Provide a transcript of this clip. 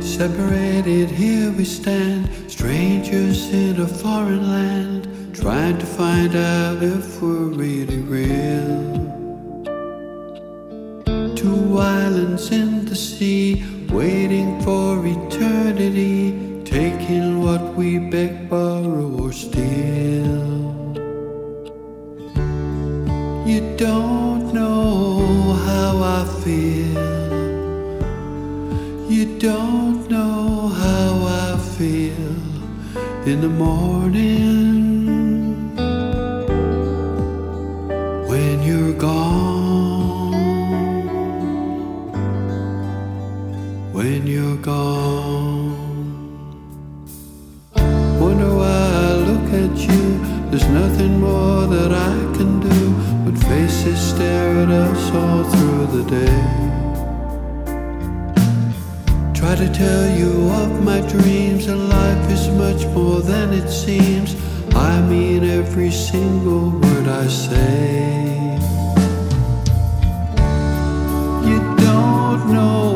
Separated here we stand, strangers in a foreign land, trying to find out if we're really real. Two islands in the sea, waiting for eternity, taking what we beg, borrow, or steal. You don't know how I feel. You don't know how I feel in the morning when you're gone, when you're gone. Wonder why I look at you, there's nothing more that I can do but faces stare at us all through the day. Try to tell you of my dreams, and life is much more than it seems. I mean every single word I say. You don't know